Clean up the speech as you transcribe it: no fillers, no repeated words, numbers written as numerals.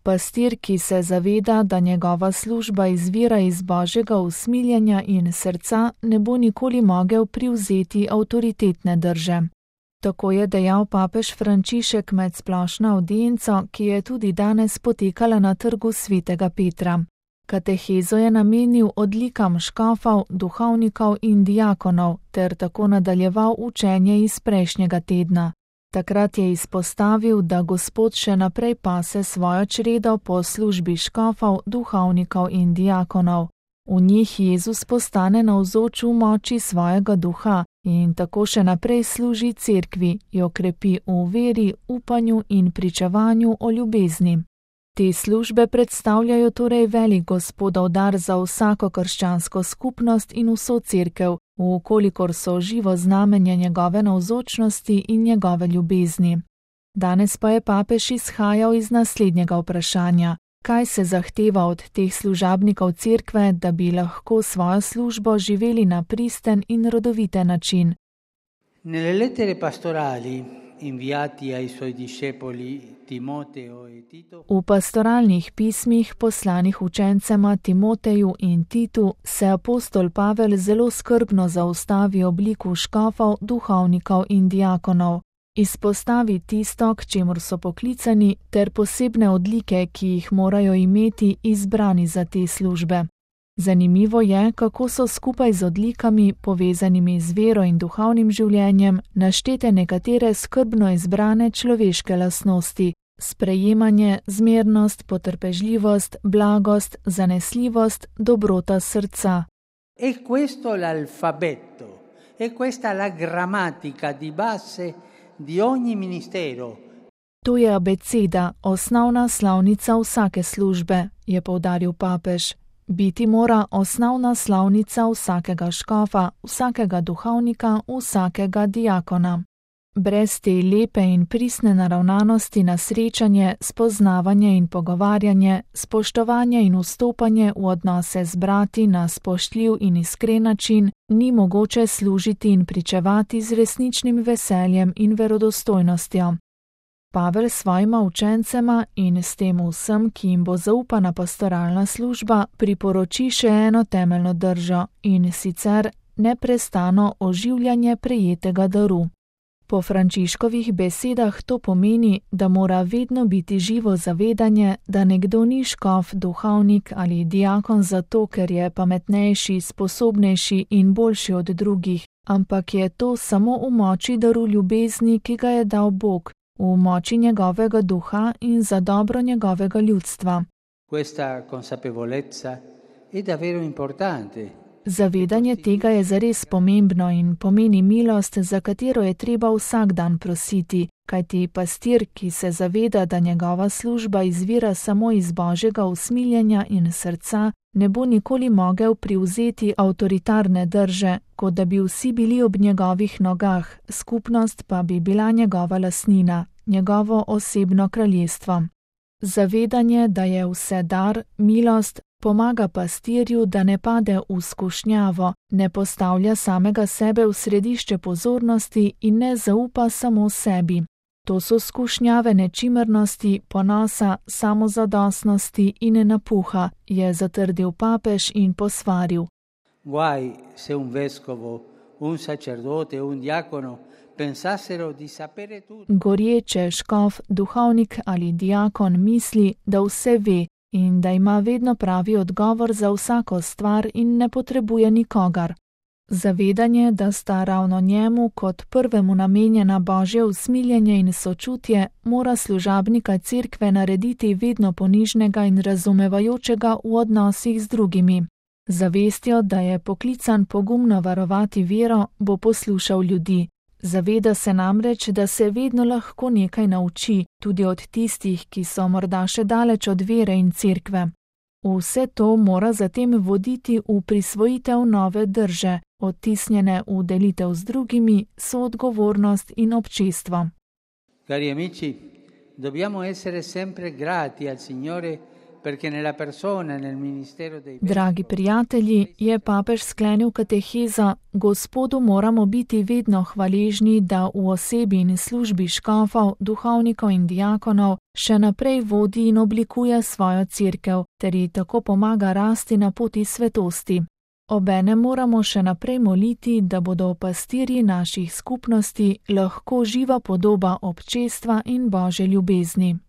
Pastir, ki se zaveda, da njegova služba izvira iz Božjega usmiljenja in srca, ne bo nikoli mogel privzeti avtoritetne drže. Tako je dejal papež Frančišek med splošno avdienco, ki je tudi danes potekala na trgu svetega Petra. Katehezo je namenil odlikam škofov, duhovnikov in diakonov ter tako nadaljeval učenje iz prejšnjega tedna. Takrat je izpostavil, da Gospod še naprej pase svojo čredo po službi škofov, duhovnikov in diakonov. V njih Jezus postane navzoč v moči svojega duha in tako še naprej služi cerkvi, jo krepi v veri, upanju in pričevanju o ljubezni. Te službe predstavljajo torej velik Gospodov dar za vsako krščansko skupnost in vso cerkev, vkolikor so živo znamenje njegove navzočnosti in njegove ljubezni. Danes pa je papež izhajal iz naslednjega vprašanja: kaj se zahteva od teh služabnikov cerkve, da bi lahko svojo službo živeli na pristen in rodoviten način? Nelle lettere pastorali inviati ai suoi discepoli Timoteo e Tito. V pastoralnih pismih poslanih učencema Timoteju in Titu se apostol Pavel zelo skrbno zaustavi obliku škofov, duhovnikov in diakonov. Izpostavi tisto, k čemur so poklicani, ter posebne odlike, ki jih morajo imeti izbrani za te službe. Zanimivo je, kako so skupaj z odlikami, povezanimi z vero in duhovnim življenjem, naštete nekatere skrbno izbrane človeške lastnosti: sprejemanje, zmernost, potrpežljivost, blagost, zanesljivost, dobrota srca. È questo l'alfabeto, è questa la grammatica di base di ogni ministero. To je abeceda, osnovna slovnica vsake službe, je poudaril papež. Biti mora osnovna slovnica vsakega škofa, vsakega duhovnika, vsakega diakona. Brez te lepe in pristne naravnanosti na srečanje, spoznavanje in pogovarjanje, spoštovanje in vstopanje v odnose z brati na spoštljiv in iskren način, ni mogoče služiti in pričevati z resničnim veseljem in verodostojnostjo. Pavel svojima učencema in s tem vsem, ki jim bo zaupana pastoralna služba, priporoči še eno temeljno držo, in sicer neprestano oživljanje prejetega daru. Po Frančiškovih besedah to pomeni, da mora vedno biti živo zavedanje, da nekdo ni škof, duhovnik ali diakon zato, ker je pametnejši, sposobnejši in boljši od drugih, ampak je to samo v moči daru ljubezni, ki ga je dal Bog, v moči njegovega duha in za dobro njegovega ljudstva. Questa consapevolezza è davvero importante. Zavedanje tega je zares pomembno in pomeni milost, za katero je treba vsak dan prositi, kajti pastir, ki se zaveda, da njegova služba izvira samo iz Božjega usmiljenja in srca, ne bo nikoli mogel privzeti avtoritarne drže, kot da bi vsi bili ob njegovih nogah, skupnost pa bi bila njegova lastnina, njegovo osebno kraljestvo. Zavedanje, da je vse dar, milost, pomaga pastirju, da ne pade v skušnjavo, ne postavlja samega sebe v središče pozornosti in ne zaupa samo sebi. To so skušnjave nečimrnosti, ponosa, samozadostnosti in napuha, je zatrdil papež in posvaril. Guai se un vescovo, un sacerdote, un diacono pensassero di sapere tutto. Gorječe škof, duhovnik ali diakon misli, da vse ve in da ima vedno pravi odgovor za vsako stvar in ne potrebuje nikogar. Zavedanje, da sta ravno njemu kot prvemu namenjena Božje usmiljenje in sočutje, mora služabnika cerkve narediti vedno ponižnega in razumevajočega v odnosih z drugimi. Zavestjo, da je poklican pogumno varovati vero, bo poslušal ljudi. Zaveda se namreč, da se vedno lahko nekaj nauči, tudi od tistih, ki so morda še daleč od vere in cerkve. Vse to mora zatem voditi v prisvojitev nove drže, odtisnjene v delitev z drugimi, soodgovornost in občestvo. Cari amici, dobbiamo essere sempre grati al Signore perché nella persona, nel ministero dei Dragi prijatelji, je papež sklenil katehezo, Gospodu moramo biti vedno hvaležni, da v osebi in službi škofov, duhovnikov in diakonov še naprej vodi in oblikuje svojo cerkev, ter ji tako pomaga rasti na poti svetosti. Obenem moramo še naprej moliti, da bodo pastirji naših skupnosti lahko živa podoba občestva in Božje ljubezni.